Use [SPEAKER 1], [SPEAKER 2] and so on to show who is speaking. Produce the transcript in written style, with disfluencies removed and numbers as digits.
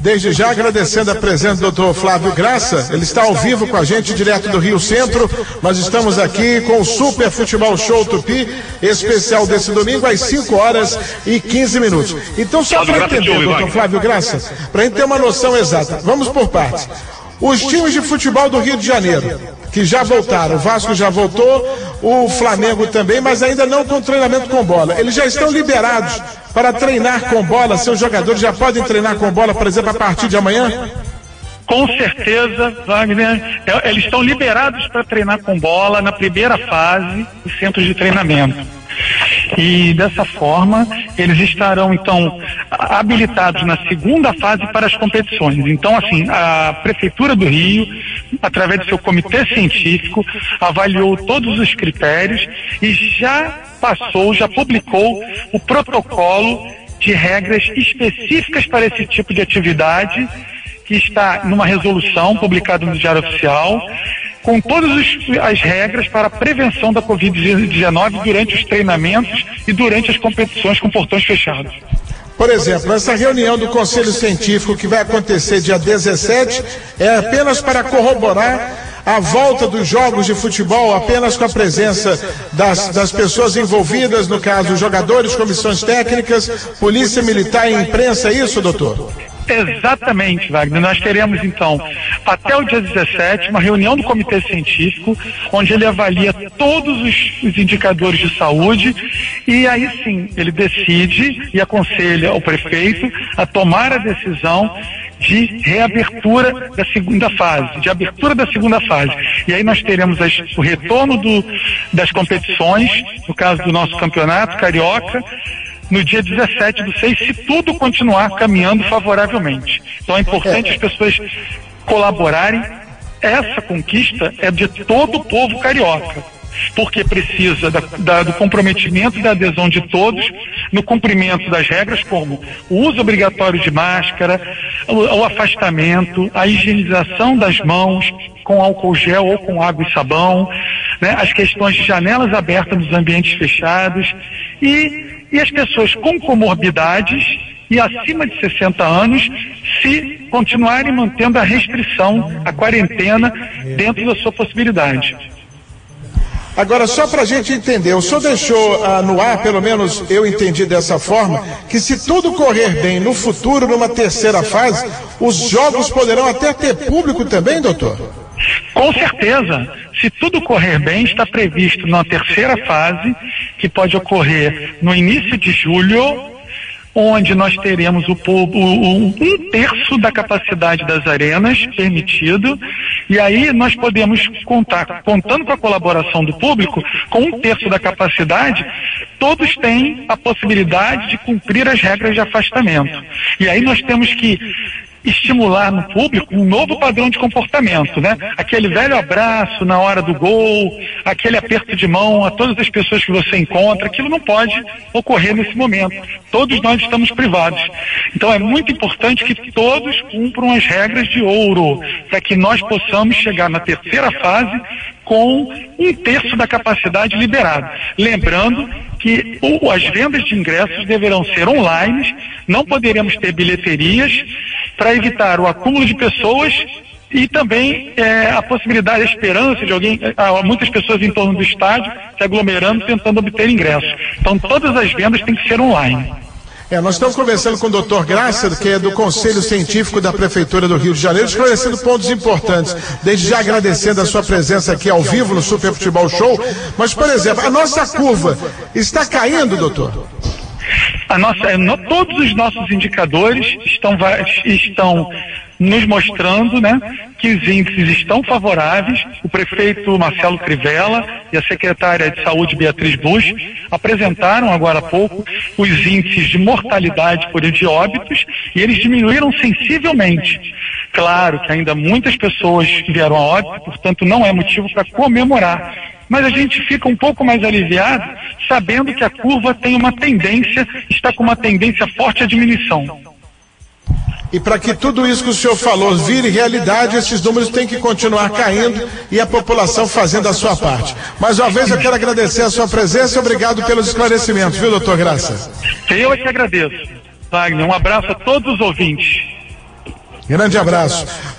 [SPEAKER 1] Desde já agradecendo a presença do doutor Flávio Graça, ele está ao vivo com a gente, direto do Rio Centro. Nós estamos aqui com o Super Futebol Show Tupi, especial desse domingo, às 5h15. Então, só para entender, doutor Flávio Graça, para a gente ter uma noção exata, vamos por partes. Os times de futebol do Rio de Janeiro, que já voltaram, o Vasco já voltou, o Flamengo também, mas ainda não com treinamento com bola. Eles já estão liberados para treinar com bola? Seus jogadores já podem treinar com bola, por exemplo, a partir de amanhã?
[SPEAKER 2] Com certeza, Wagner. Eles estão liberados para treinar com bola na primeira fase dos centros de treinamento. E dessa forma, eles estarão, então, habilitados na segunda fase para as competições. Então, assim, a Prefeitura do Rio, através do seu comitê científico, avaliou todos os critérios e já publicou o protocolo de regras específicas para esse tipo de atividade, que está numa resolução publicada no Diário Oficial, com todas as regras para a prevenção da Covid-19 durante os treinamentos e durante as competições com portões fechados.
[SPEAKER 1] Por exemplo, essa reunião do Conselho Científico que vai acontecer dia 17 é apenas para corroborar a volta dos jogos de futebol, apenas com a presença das pessoas envolvidas, no caso, jogadores, comissões técnicas, polícia militar e imprensa, é isso, doutor?
[SPEAKER 2] Exatamente, Wagner. Nós teremos, então, até o dia 17, uma reunião do Comitê Científico, onde ele avalia todos os indicadores de saúde e aí sim, ele decide e aconselha o prefeito a tomar a decisão de reabertura da segunda fase, de abertura da segunda fase. E aí nós teremos o retorno das competições, no caso do nosso campeonato carioca, no dia 17/6, se tudo continuar caminhando favoravelmente. Então é importante as pessoas colaborarem. Essa conquista é de todo o povo carioca, porque precisa do comprometimento e da adesão de todos no cumprimento das regras, como o uso obrigatório de máscara, o afastamento, a higienização das mãos com álcool gel ou com água e sabão, né, as questões de janelas abertas nos ambientes fechados e as pessoas com comorbidades e acima de 60 anos, se continuarem mantendo a restrição, a quarentena, dentro da sua possibilidade.
[SPEAKER 1] Agora, só para a gente entender, o senhor deixou no ar, pelo menos eu entendi dessa forma, que se tudo correr bem no futuro, numa terceira fase, os jogos poderão até ter público também, doutor?
[SPEAKER 2] Com certeza. Se tudo correr bem, está previsto na terceira fase, que pode ocorrer no início de julho, onde nós teremos um terço da capacidade das arenas permitido, e aí nós podemos contar, contando com a colaboração do público, com um terço da capacidade, todos têm a possibilidade de cumprir as regras de afastamento. E aí nós temos que estimular no público um novo padrão de comportamento, né? Aquele velho abraço na hora do gol, aquele aperto de mão a todas as pessoas que você encontra, aquilo não pode ocorrer nesse momento. Todos nós estamos privados. Então é muito importante que todos cumpram as regras de ouro, para que nós possamos chegar na terceira fase com um terço da capacidade liberada. Lembrando que as vendas de ingressos deverão ser online, não poderemos ter bilheterias, para evitar o acúmulo de pessoas e também a possibilidade, a esperança de muitas pessoas em torno do estádio se aglomerando, tentando obter ingressos. Então todas as vendas têm que ser online.
[SPEAKER 1] Nós estamos conversando com o doutor Graça, que é do Conselho Científico da Prefeitura do Rio de Janeiro, esclarecendo pontos importantes. Desde já agradecendo a sua presença aqui ao vivo no Super Futebol Show. Mas, por exemplo, a nossa curva está caindo, doutor?
[SPEAKER 2] Todos os nossos indicadores estão nos mostrando, né, que os índices estão favoráveis. O prefeito Marcelo Crivella e a secretária de Saúde Beatriz Busch apresentaram agora há pouco os índices de mortalidade por de óbitos e eles diminuíram sensivelmente. Claro que ainda muitas pessoas vieram a óbito, portanto não é motivo para comemorar. Mas a gente fica um pouco mais aliviado sabendo que a curva tem está com uma tendência forte à diminuição.
[SPEAKER 1] E para que tudo isso que o senhor falou vire realidade, esses números têm que continuar caindo e a população fazendo a sua parte. Mais uma vez eu quero agradecer a sua presença e obrigado pelos esclarecimentos, viu, doutor Graça?
[SPEAKER 2] Eu é que agradeço, Wagner. Um abraço a todos os ouvintes.
[SPEAKER 1] Grande abraço.